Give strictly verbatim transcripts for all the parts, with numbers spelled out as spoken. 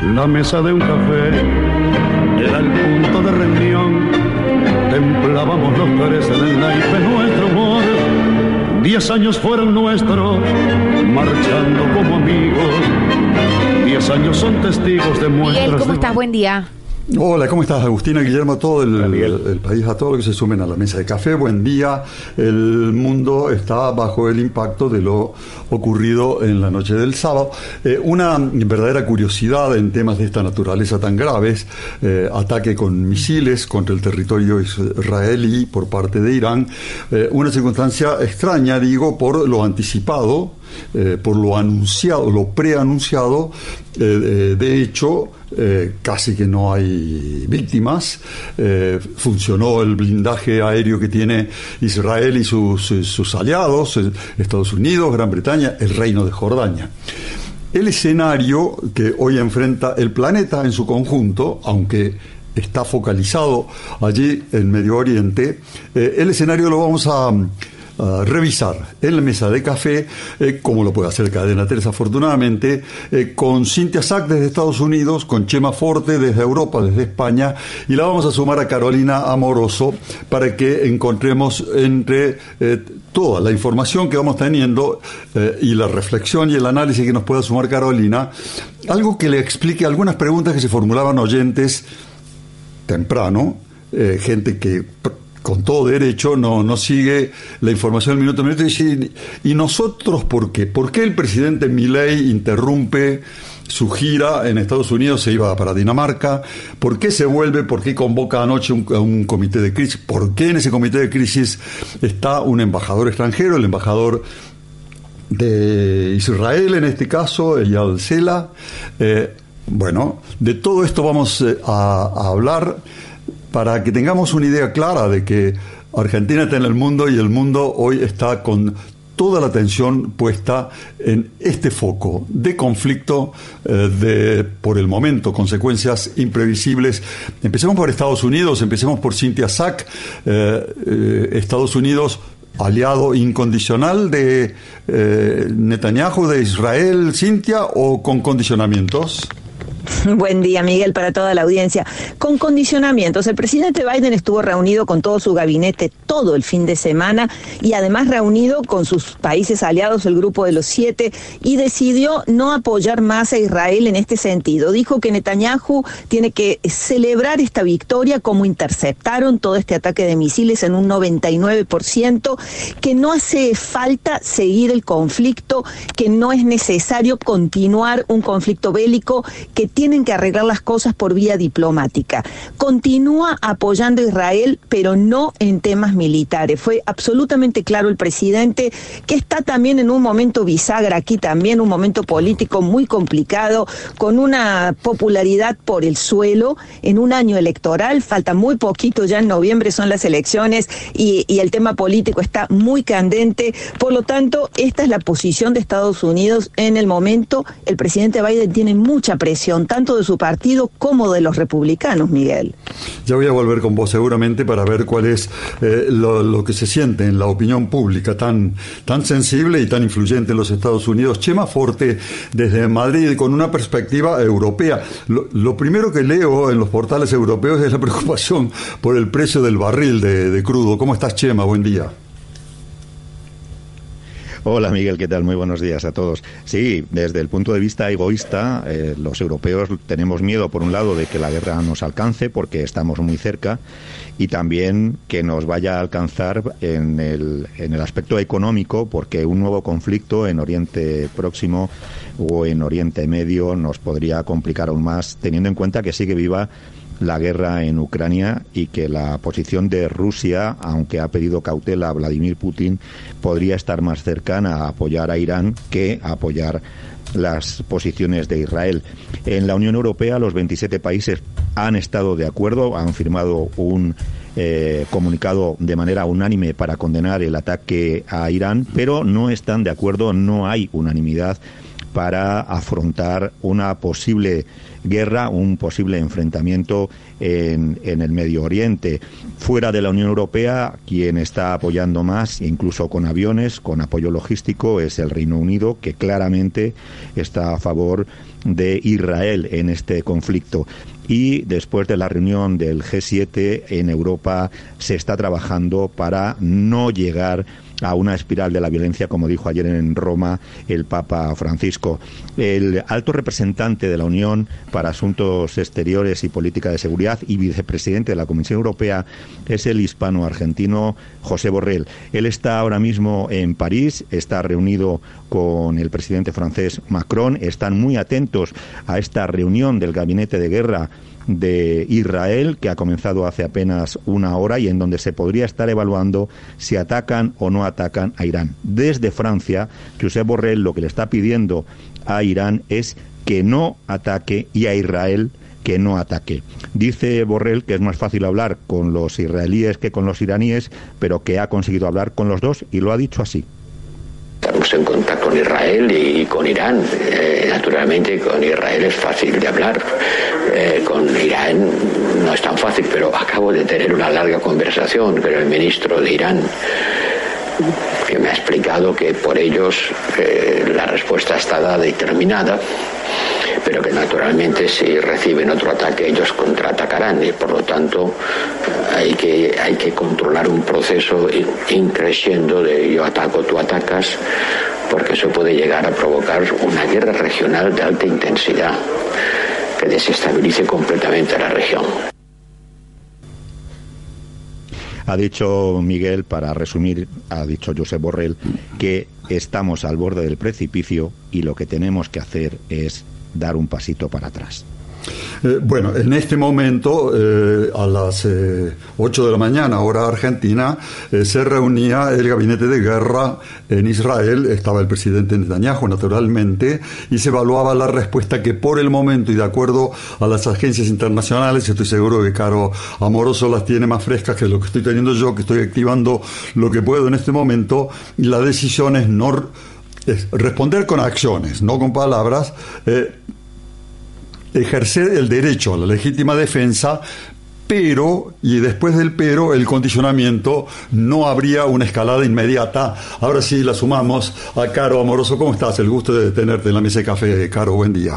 La mesa de un café era el punto de reunión. Templábamos los tres en el naipe nuestro amor. Diez años fueron nuestros, marchando como amigos. Diez años son testigos de muestras. Miguel, ¿cómo de... estás? Buen día. Hola, ¿cómo estás, Agustina, Guillermo, todo el, el, el país, a todos los que se sumen a la mesa de café? Buen día. El mundo está bajo el impacto de lo ocurrido en la noche del sábado. Eh, una verdadera curiosidad en temas de esta naturaleza tan graves, eh, ataque con misiles contra el territorio israelí por parte de Irán, eh, una circunstancia extraña, digo, por lo anticipado, eh, por lo anunciado, lo preanunciado. Eh, eh, de hecho, Eh, casi que no hay víctimas. Eh, funcionó el blindaje aéreo que tiene Israel y sus, sus, sus aliados, Estados Unidos, Gran Bretaña, el Reino de Jordania. El escenario que hoy enfrenta el planeta en su conjunto, aunque está focalizado allí en Medio Oriente, eh, el escenario lo vamos a Uh, revisar en la mesa de café, eh, como lo puede hacer Cadena tres afortunadamente, eh, con Cintia Sack desde Estados Unidos, con Chema Forte desde Europa, desde España, y la vamos a sumar a Carolina Amoroso para que encontremos entre eh, toda la información que vamos teniendo eh, y la reflexión y el análisis que nos pueda sumar Carolina, algo que le explique algunas preguntas que se formulaban oyentes temprano, eh, gente que con todo derecho no, no sigue la información del minuto a minuto y dice, ¿y nosotros por qué? ¿Por qué el presidente Milei interrumpe su gira en Estados Unidos, se iba para Dinamarca? ¿Por qué se vuelve? ¿Por qué convoca anoche un, a un comité de crisis? ¿Por qué en ese comité de crisis está un embajador extranjero, el embajador de Israel en este caso, Eyal Sela? Eh, bueno, de todo esto vamos eh, a, a hablar para que tengamos una idea clara de que Argentina está en el mundo y el mundo hoy está con toda la atención puesta en este foco de conflicto, eh, de, por el momento, consecuencias imprevisibles. Empecemos por Estados Unidos, empecemos por Cintia Sack. Eh, eh, Estados Unidos, aliado incondicional de eh, Netanyahu, de Israel, Cintia, o con condicionamientos. Buen día, Miguel, para toda la audiencia. Con condicionamientos, el presidente Biden estuvo reunido con todo su gabinete todo el fin de semana y además reunido con sus países aliados, el Grupo de los Siete, y decidió no apoyar más a Israel en este sentido. Dijo que Netanyahu tiene que celebrar esta victoria, como interceptaron todo este ataque de misiles en un noventa y nueve por ciento, que no hace falta seguir el conflicto, que no es necesario continuar un conflicto bélico, que tienen que arreglar las cosas por vía diplomática. Continúa apoyando a Israel, pero no en temas militares. Fue absolutamente claro el presidente, que está también en un momento bisagra aquí también, un momento político muy complicado, con una popularidad por el suelo, en un año electoral, falta muy poquito, ya en noviembre son las elecciones y, y el tema político está muy candente. Por lo tanto, esta es la posición de Estados Unidos en el momento. El presidente Biden tiene mucha presión, tanto de su partido como de los republicanos, Miguel. Ya voy a volver con vos seguramente para ver cuál es eh, lo, lo que se siente en la opinión pública tan, tan sensible y tan influyente en los Estados Unidos. Chema Forte, desde Madrid, con una perspectiva europea. Lo, lo primero que leo en los portales europeos es la preocupación por el precio del barril de, de crudo. ¿Cómo estás, Chema? Buen día. Hola Miguel, ¿qué tal? Muy buenos días a todos. Sí, desde el punto de vista egoísta, eh, los europeos tenemos miedo, por un lado, de que la guerra nos alcance, porque estamos muy cerca, y también que nos vaya a alcanzar en el, en el aspecto económico, porque un nuevo conflicto en Oriente Próximo o en Oriente Medio nos podría complicar aún más, teniendo en cuenta que sigue viva la guerra en Ucrania y que la posición de Rusia, aunque ha pedido cautela a Vladimir Putin, podría estar más cercana a apoyar a Irán que a apoyar las posiciones de Israel. En la Unión Europea los veintisiete países han estado de acuerdo, han firmado un eh, comunicado de manera unánime para condenar el ataque a Irán, pero no están de acuerdo, no hay unanimidad para afrontar una posible guerra, un posible enfrentamiento en, en el Medio Oriente. Fuera de la Unión Europea, quien está apoyando más, incluso con aviones, con apoyo logístico, es el Reino Unido, que claramente está a favor de Israel en este conflicto. Y después de la reunión del G siete en Europa se está trabajando para no llegar a una espiral de la violencia, como dijo ayer en Roma el Papa Francisco. El alto representante de la Unión para Asuntos Exteriores y Política de Seguridad y vicepresidente de la Comisión Europea es el hispano-argentino José Borrell. Él está ahora mismo en París, está reunido con el presidente francés Macron, están muy atentos a esta reunión del Gabinete de Guerra de Israel, que ha comenzado hace apenas una hora y en donde se podría estar evaluando si atacan o no atacan a Irán. Desde Francia, Josep Borrell lo que le está pidiendo a Irán es que no ataque y a Israel que no ataque. Dice Borrell que es más fácil hablar con los israelíes que con los iraníes, pero que ha conseguido hablar con los dos y lo ha dicho así. Estamos en contacto con Israel y con Irán. Eh, naturalmente con Israel es fácil de hablar. Eh, con Irán no es tan fácil, pero acabo de tener una larga conversación con el ministro de Irán, que me ha explicado que por ellos eh, la respuesta está dada y terminada, pero que naturalmente si reciben otro ataque ellos contraatacarán y por lo tanto hay que hay que controlar un proceso increciendo de yo ataco, tú atacas, porque eso puede llegar a provocar una guerra regional de alta intensidad que desestabilice completamente la región. Ha dicho Miguel, para resumir, ha dicho Josep Borrell, que estamos al borde del precipicio y lo que tenemos que hacer es dar un pasito para atrás. Eh, bueno, en este momento, eh, a las eh, ocho de la mañana, hora argentina, eh, se reunía el gabinete de guerra en Israel. Estaba el presidente Netanyahu, naturalmente, y se evaluaba la respuesta que por el momento, y de acuerdo a las agencias internacionales, estoy seguro que Caro Amoroso las tiene más frescas que lo que estoy teniendo yo, que estoy activando lo que puedo en este momento, y la decisión es no es responder con acciones, no con palabras, eh, ejercer el derecho a la legítima defensa, pero, y después del pero, el condicionamiento, no habría una escalada inmediata. Ahora sí la sumamos a Caro Amoroso. ¿Cómo estás? El gusto de tenerte en la mesa de café, Caro, buen día.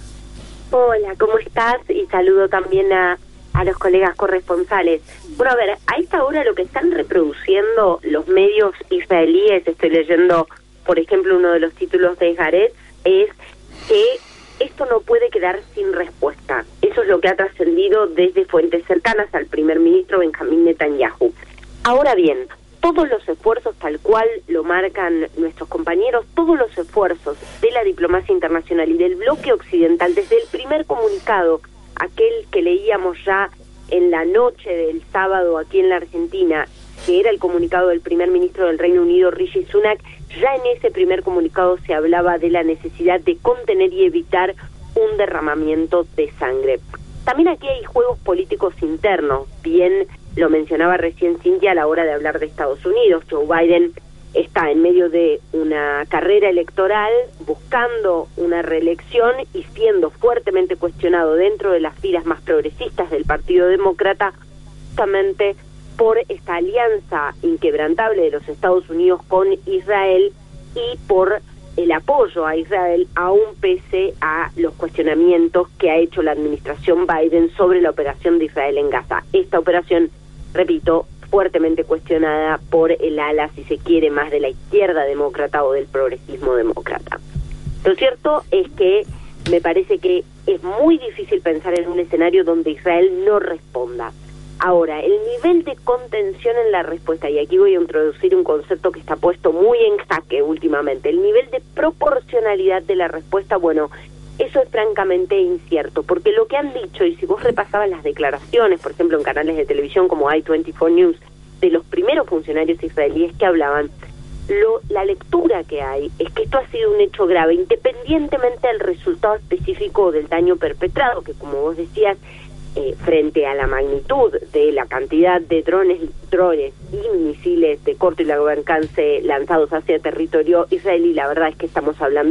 Hola, ¿cómo estás? Y saludo también a, a los colegas corresponsales. Bueno, a ver, a esta hora lo que están reproduciendo los medios israelíes, estoy leyendo, por ejemplo, uno de los títulos de Haaretz, es que esto no puede quedar sin respuesta. Eso es lo que ha trascendido desde fuentes cercanas al primer ministro Benjamín Netanyahu. Ahora bien, todos los esfuerzos, tal cual lo marcan nuestros compañeros, todos los esfuerzos de la diplomacia internacional y del bloque occidental, desde el primer comunicado, aquel que leíamos ya en la noche del sábado aquí en la Argentina, que era el comunicado del primer ministro del Reino Unido, Rishi Sunak, ya en ese primer comunicado se hablaba de la necesidad de contener y evitar un derramamiento de sangre. También aquí hay juegos políticos internos, bien lo mencionaba recién Cintia a la hora de hablar de Estados Unidos. Joe Biden está en medio de una carrera electoral buscando una reelección y siendo fuertemente cuestionado dentro de las filas más progresistas del Partido Demócrata, justamente por esta alianza inquebrantable de los Estados Unidos con Israel y por el apoyo a Israel, aún pese a los cuestionamientos que ha hecho la administración Biden sobre la operación de Israel en Gaza. Esta operación, repito, fuertemente cuestionada por el ala, si se quiere, más de la izquierda demócrata o del progresismo demócrata. Lo cierto es que me parece que es muy difícil pensar en un escenario donde Israel no responda. Ahora, el nivel de contención en la respuesta, y aquí voy a introducir un concepto que está puesto muy en jaque últimamente, el nivel de proporcionalidad de la respuesta, bueno, eso es francamente incierto, porque lo que han dicho, y si vos repasabas las declaraciones, por ejemplo, en canales de televisión como i veinticuatro News, de los primeros funcionarios israelíes que hablaban, lo, la lectura que hay es que esto ha sido un hecho grave, independientemente del resultado específico del daño perpetrado, que como vos decías, Eh, frente a la magnitud de la cantidad de drones, drones y misiles de corto y largo alcance lanzados hacia territorio israelí, la verdad es que estamos hablando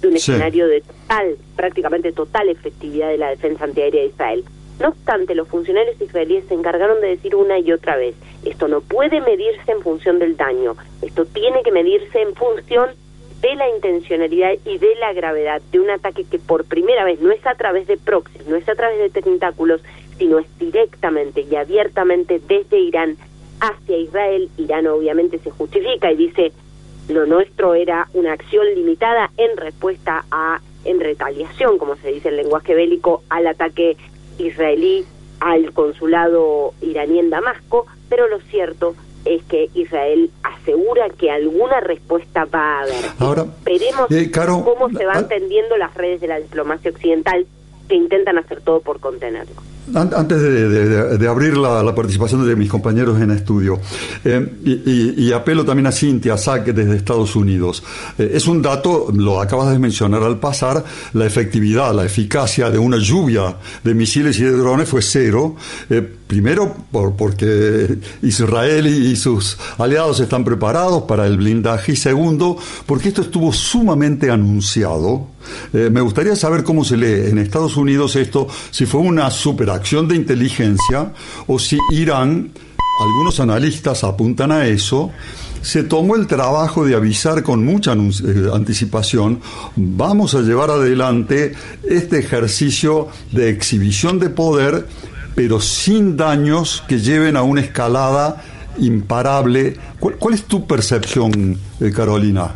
de un Sí. escenario de total, prácticamente total efectividad de la defensa antiaérea de Israel. No obstante, los funcionarios israelíes se encargaron de decir una y otra vez, esto no puede medirse en función del daño, esto tiene que medirse en función de la intencionalidad y de la gravedad de un ataque que por primera vez no es a través de proxies, no es a través de tentáculos, sino es directamente y abiertamente desde Irán hacia Israel. Irán obviamente se justifica y dice, lo nuestro era una acción limitada en respuesta a, en retaliación, como se dice en lenguaje bélico, al ataque israelí al consulado iraní en Damasco, pero lo cierto es que Israel asegura que alguna respuesta va a haber. Ahora, Veremos eh, Caro, cómo se van ah, tendiendo las redes de la diplomacia occidental que intentan hacer todo por contenerlo. An- Antes de, de- de abrir la, la participación de mis compañeros en estudio, eh, y, y- y apelo también a Cintia Sack desde Estados Unidos, eh, es un dato, lo acabas de mencionar al pasar, la efectividad, la eficacia de una lluvia de misiles y de drones fue cero, eh, primero por, porque Israel y sus aliados están preparados para el blindaje, y segundo, porque esto estuvo sumamente anunciado. Eh, me gustaría saber cómo se lee en Estados Unidos esto, si fue una superacción de inteligencia o si Irán, algunos analistas apuntan a eso, se tomó el trabajo de avisar con mucha anunci- eh, anticipación, vamos a llevar adelante este ejercicio de exhibición de poder, pero sin daños que lleven a una escalada imparable. ¿Cuál, cuál es tu percepción, eh, Carolina?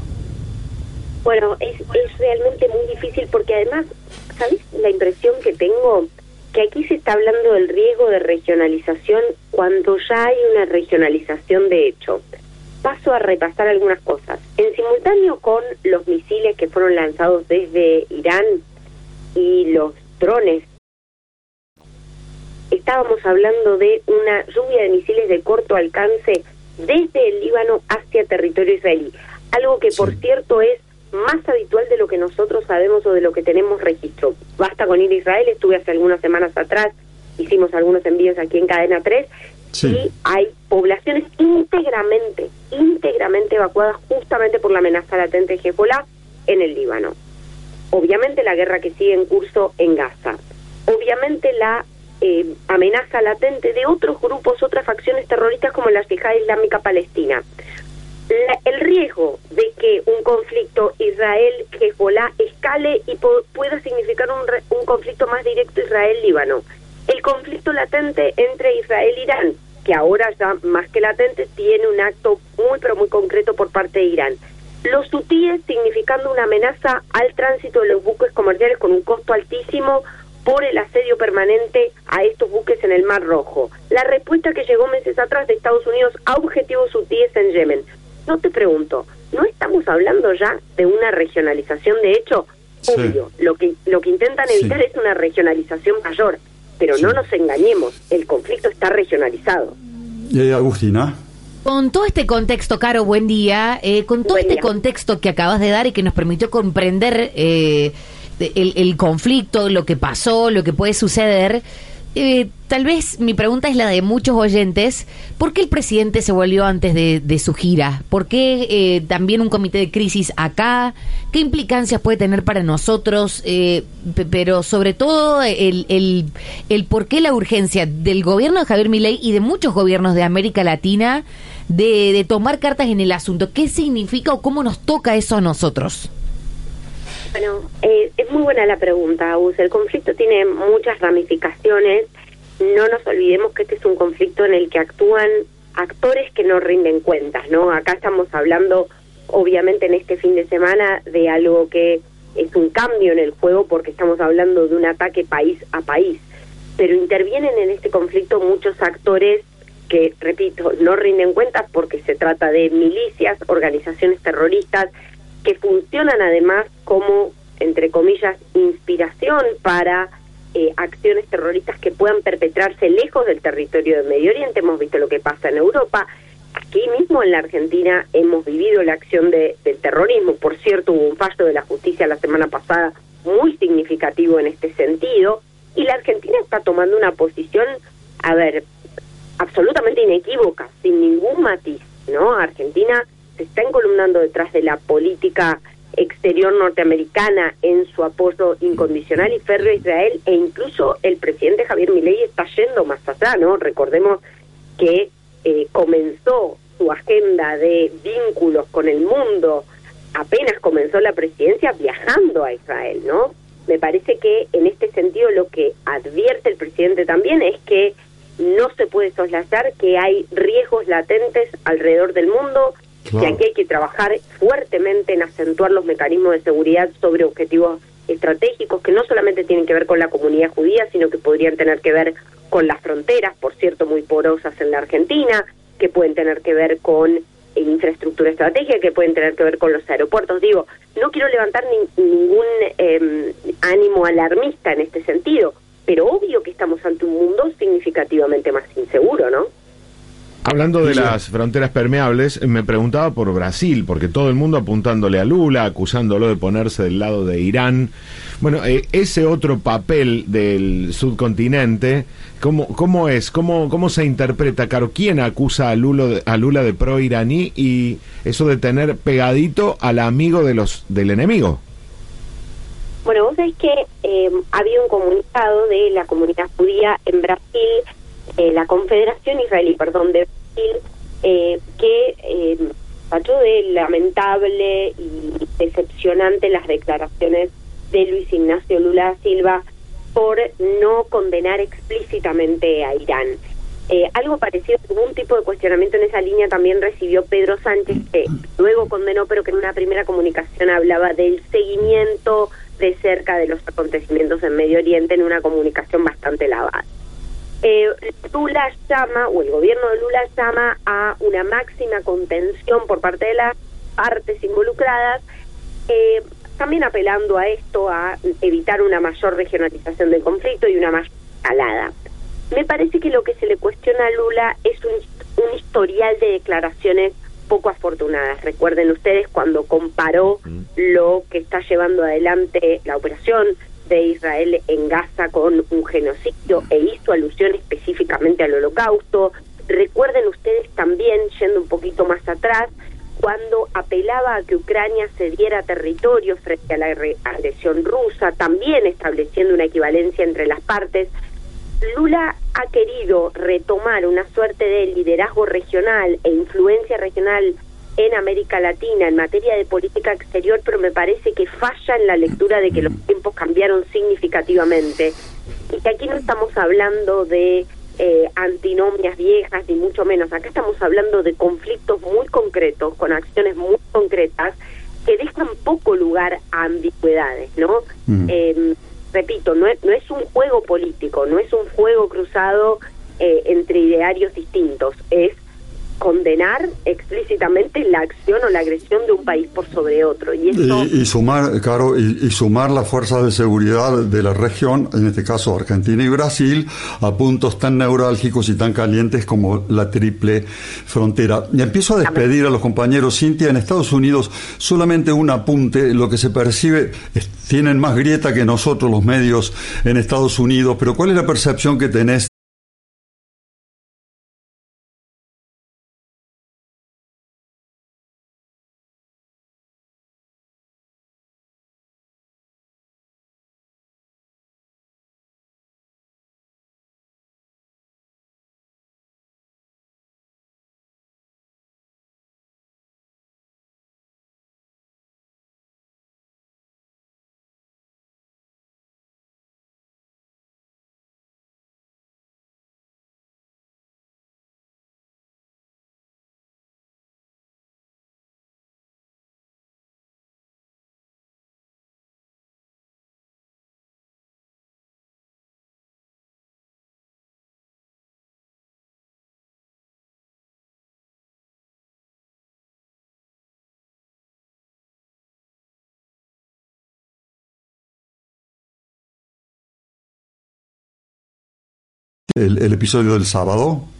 Bueno, es, es realmente muy difícil porque además, ¿sabes la impresión que tengo? Que aquí se está hablando del riesgo de regionalización cuando ya hay una regionalización de hecho. Paso a repasar algunas cosas. En simultáneo con los misiles que fueron lanzados desde Irán y los drones, estábamos hablando de una lluvia de misiles de corto alcance desde el Líbano hacia territorio israelí. Algo que, por Sí. cierto, es más habitual de lo que nosotros sabemos o de lo que tenemos registro. Basta con ir a Israel, estuve hace algunas semanas atrás, hicimos algunos envíos aquí en Cadena tres, Sí. y hay poblaciones íntegramente, íntegramente evacuadas justamente por la amenaza latente de Hezbollah en el Líbano. Obviamente la guerra que sigue en curso en Gaza. Obviamente la eh, amenaza latente de otros grupos, otras facciones terroristas como la Yihad Islámica Palestina. La, el riesgo de que un conflicto Israel-Hezbollah escale y po- pueda significar un, re, un conflicto más directo Israel-Líbano. El conflicto latente entre Israel e Irán, que ahora ya más que latente tiene un acto muy pero muy concreto por parte de Irán. Los hutíes significando una amenaza al tránsito de los buques comerciales con un costo altísimo por el asedio permanente a estos buques en el Mar Rojo. La respuesta que llegó meses atrás de Estados Unidos a objetivos hutíes en Yemen. No te pregunto, ¿no estamos hablando ya de una regionalización de hecho? Sí. Obvio, lo que, lo que intentan evitar Sí. es una regionalización mayor, pero Sí. no nos engañemos, el conflicto está regionalizado. Eh, Agustina. Con todo este contexto, Caro, buen día, eh, con todo Buen este día. contexto que acabas de dar y que nos permitió comprender eh, el, el conflicto, lo que pasó, lo que puede suceder, eh, tal vez mi pregunta es la de muchos oyentes, ¿por qué el presidente se volvió antes de, de su gira? ¿Por qué eh, también un comité de crisis acá? ¿Qué implicancias puede tener para nosotros? Eh, p- pero sobre todo el, el, el por qué la urgencia del gobierno de Javier Milei y de muchos gobiernos de América Latina de, de tomar cartas en el asunto. ¿Qué significa o cómo nos toca eso a nosotros? Bueno, eh, es muy buena la pregunta, Agus. El conflicto tiene muchas ramificaciones. No nos olvidemos que este es un conflicto en el que actúan actores que no rinden cuentas, ¿no? Acá estamos hablando, obviamente, en este fin de semana de algo que es un cambio en el juego porque estamos hablando de un ataque país a país. Pero intervienen en este conflicto muchos actores que, repito, no rinden cuentas porque se trata de milicias, organizaciones terroristas, que funcionan además como, entre comillas, inspiración para eh, acciones terroristas que puedan perpetrarse lejos del territorio del Medio Oriente. Hemos visto lo que pasa en Europa. Aquí mismo en la Argentina hemos vivido la acción de, del terrorismo. Por cierto, hubo un fallo de la justicia la semana pasada muy significativo en este sentido. Y la Argentina está tomando una posición, a ver, absolutamente inequívoca, sin ningún matiz, ¿no? Argentina se está encolumnando detrás de la política exterior norteamericana en su apoyo incondicional y férreo a Israel, e incluso el presidente Javier Milei está yendo más allá, ¿no? Recordemos que eh, comenzó su agenda de vínculos con el mundo apenas comenzó la presidencia viajando a Israel, ¿no? Me parece que en este sentido lo que advierte el presidente también es que no se puede soslayar que hay riesgos latentes alrededor del mundo, claro, que aquí hay que trabajar fuertemente en acentuar los mecanismos de seguridad sobre objetivos estratégicos que no solamente tienen que ver con la comunidad judía, sino que podrían tener que ver con las fronteras, por cierto, muy porosas en la Argentina, que pueden tener que ver con infraestructura estratégica, que pueden tener que ver con los aeropuertos. Digo, no quiero levantar ni, ningún eh, ánimo alarmista en este sentido, pero obvio que estamos ante un mundo significativamente más inseguro, ¿no? Hablando de las fronteras permeables, me preguntaba por Brasil, porque todo el mundo apuntándole a Lula, acusándolo de ponerse del lado de Irán. Bueno, eh, ese otro papel del subcontinente, ¿cómo, cómo es? ¿Cómo, cómo se interpreta, Caro? ¿Quién acusa a Lula, de, a Lula de pro-iraní y eso de tener pegadito al amigo de los del enemigo? Bueno, vos sabés que eh, había un comunicado de la comunidad judía en Brasil, eh, la Confederación Israelí, perdón, de Brasil, eh, que eh, tachó de lamentable y decepcionante las declaraciones de Luis Ignacio Lula da Silva por no condenar explícitamente a Irán. Eh, algo parecido, un tipo de cuestionamiento en esa línea también recibió Pedro Sánchez, que luego condenó, pero que en una primera comunicación hablaba del seguimiento de cerca de los acontecimientos en Medio Oriente en una comunicación bastante lavada. Eh, Lula llama, o el gobierno de Lula llama a una máxima contención por parte de las partes involucradas, eh, también apelando a esto, a evitar una mayor regionalización del conflicto y una mayor escalada. Me parece que lo que se le cuestiona a Lula es un, un historial de declaraciones poco afortunadas. Recuerden ustedes cuando comparó lo que está llevando adelante la operación de Israel en Gaza con un genocidio e hizo alusión específicamente al Holocausto. Recuerden ustedes también, yendo un poquito más atrás, cuando apelaba a que Ucrania cediera territorio frente a la agresión rusa, también estableciendo una equivalencia entre las partes. Lula ha querido retomar una suerte de liderazgo regional e influencia regional en América Latina en materia de política exterior, pero me parece que falla en la lectura de que los tiempos cambiaron significativamente y que aquí no estamos hablando de eh, antinomias viejas ni mucho menos. Acá estamos hablando de conflictos muy concretos, con acciones muy concretas que dejan poco lugar a ambigüedades, ¿no? Mm. Eh, repito, no es, no es un juego político, no es un juego cruzado eh, entre idearios distintos, es condenar explícitamente la acción o la agresión de un país por sobre otro. Y, eso... y, y sumar, claro, y, y sumar las fuerzas de seguridad de la región, en este caso Argentina y Brasil, a puntos tan neurálgicos y tan calientes como la triple frontera. Y empiezo a despedir a los compañeros. Cintia, en Estados Unidos, solamente un apunte, lo que se percibe, es, tienen más grieta que nosotros los medios en Estados Unidos, pero ¿cuál es la percepción que tenés? El, el episodio del sábado.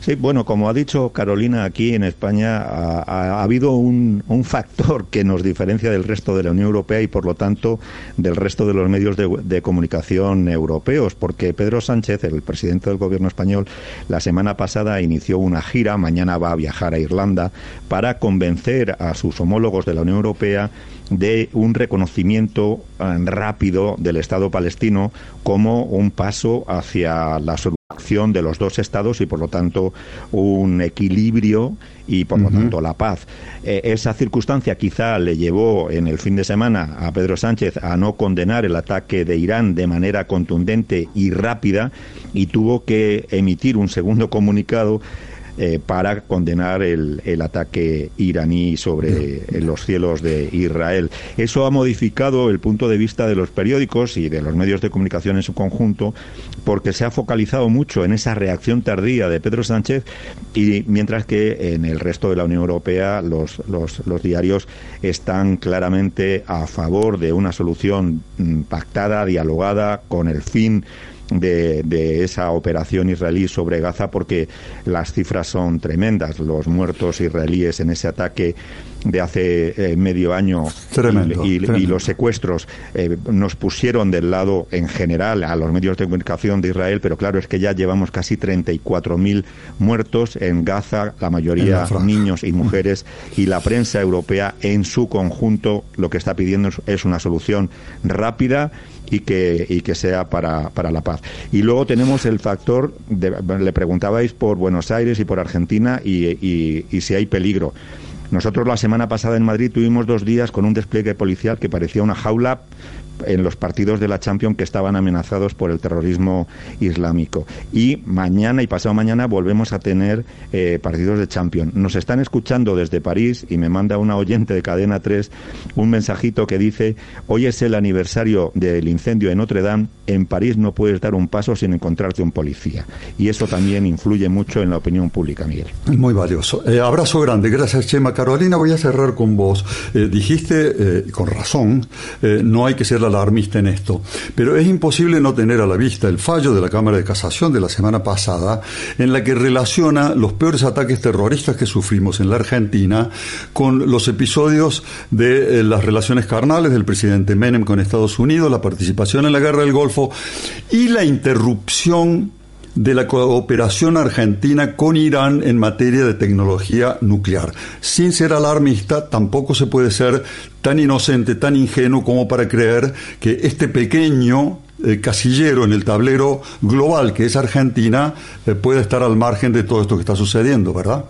Sí, bueno, como ha dicho Carolina, aquí en España ha, ha, ha habido un, un factor que nos diferencia del resto de la Unión Europea y, por lo tanto, del resto de los medios de, de comunicación europeos, porque Pedro Sánchez, el presidente del gobierno español, la semana pasada inició una gira, mañana va a viajar a Irlanda, para convencer a sus homólogos de la Unión Europea de un reconocimiento eh, rápido del Estado palestino como un paso hacia la solución de los dos estados y, por lo tanto, un equilibrio y, por uh-huh. lo tanto, la paz. Eh, esa circunstancia quizá le llevó en el fin de semana a Pedro Sánchez a no condenar el ataque de Irán de manera contundente y rápida, y tuvo que emitir un segundo comunicado Eh, para condenar el, el ataque iraní sobre eh, los cielos de Israel. Eso ha modificado el punto de vista de los periódicos y de los medios de comunicación en su conjunto, porque se ha focalizado mucho en esa reacción tardía de Pedro Sánchez, y mientras que en el resto de la Unión Europea los, los, los diarios están claramente a favor de una solución mm, pactada, dialogada, con el fin De, de esa operación israelí sobre Gaza, porque las cifras son tremendas. Los muertos israelíes en ese ataque de hace eh, medio año tremendo, y, y, tremendo. y los secuestros eh, nos pusieron del lado, en general, a los medios de comunicación de Israel, pero claro, es que ya llevamos casi treinta y cuatro mil muertos en Gaza, la mayoría niños y mujeres, y la prensa europea en su conjunto lo que está pidiendo es una solución rápida y que y que sea para, para la paz. Y luego tenemos el factor, de, le preguntabais por Buenos Aires y por Argentina y, y, y si hay peligro. Nosotros la semana pasada en Madrid tuvimos dos días con un despliegue policial que parecía una jaula en los partidos de la Champions que estaban amenazados por el terrorismo islámico. Y mañana y pasado mañana volvemos a tener eh, partidos de Champions. Nos están escuchando desde París y me manda una oyente de Cadena tres un mensajito que dice: hoy es el aniversario del incendio de Notre Dame, en París no puedes dar un paso sin encontrarte un policía. Y eso también influye mucho en la opinión pública, Miguel. Muy valioso. Eh, abrazo grande. Gracias, Chema. Carolina, voy a cerrar con vos. Eh, dijiste, eh, con razón, eh, no hay que ser alarmista en esto, pero es imposible no tener a la vista el fallo de la Cámara de Casación de la semana pasada, en la que relaciona los peores ataques terroristas que sufrimos en la Argentina con los episodios de eh, las relaciones carnales del presidente Menem con Estados Unidos, la participación en la Guerra del Golfo y la interrupción de la cooperación argentina con Irán en materia de tecnología nuclear. Sin ser alarmista, tampoco se puede ser tan inocente, tan ingenuo como para creer que este pequeño eh, casillero en el tablero global que es Argentina eh, puede estar al margen de todo esto que está sucediendo, ¿verdad?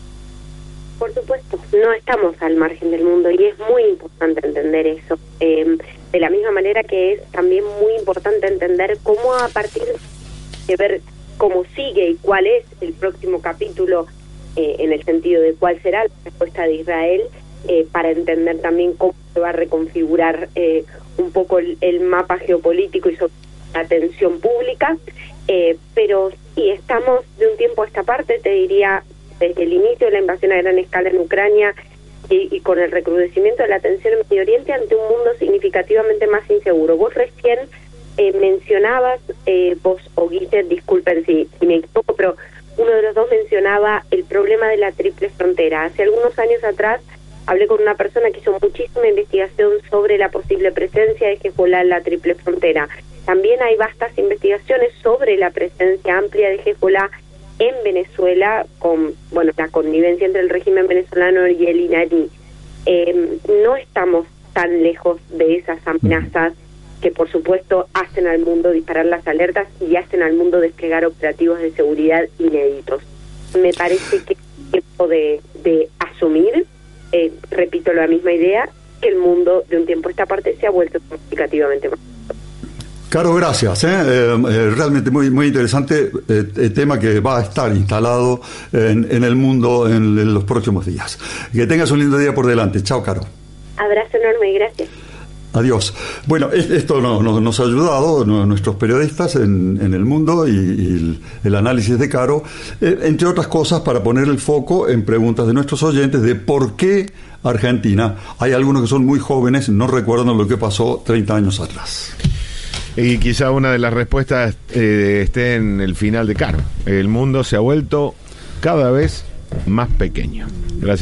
Por supuesto, no estamos al margen del mundo y es muy importante entender eso. Eh, de la misma manera que es también muy importante entender cómo a partir de ver cómo sigue y cuál es el próximo capítulo, eh, en el sentido de cuál será la respuesta de Israel, eh, para entender también cómo se va a reconfigurar eh, un poco el, el mapa geopolítico y sobre la atención pública. Eh, pero sí, estamos de un tiempo a esta parte, te diría, desde el inicio de la invasión a gran escala en Ucrania y, y con el recrudecimiento de la tensión en Medio Oriente, ante un mundo significativamente más inseguro. Vos recién Eh, mencionabas, eh, vos o Guille, disculpen si, si me equivoco, pero uno de los dos mencionaba el problema de la triple frontera. Hace algunos años atrás hablé con una persona que hizo muchísima investigación sobre la posible presencia de Hezbollah en la triple frontera. También hay vastas investigaciones sobre la presencia amplia de Hezbollah en Venezuela, con bueno la connivencia entre el régimen venezolano y el iraní. Eh, no estamos tan lejos de esas amenazas que por supuesto hacen al mundo disparar las alertas y hacen al mundo desplegar operativos de seguridad inéditos. Me parece que es tiempo de, de asumir, eh, repito la misma idea, que el mundo de un tiempo a esta parte se ha vuelto significativamente más. Caro, gracias. ¿eh? Eh, eh, realmente muy muy interesante eh, el tema que va a estar instalado en, en el mundo en, en los próximos días. Que tengas un lindo día por delante. Chao, Caro. Abrazo enorme y gracias. Adiós. Bueno, esto no, no, nos ha ayudado no, nuestros periodistas en, en el mundo y, y el, el análisis de Caro, eh, entre otras cosas, para poner el foco en preguntas de nuestros oyentes de por qué Argentina. Hay algunos que son muy jóvenes, no recuerdan lo que pasó treinta años atrás. Y quizá una de las respuestas eh, esté en el final de Caro. El mundo se ha vuelto cada vez más pequeño. Gracias.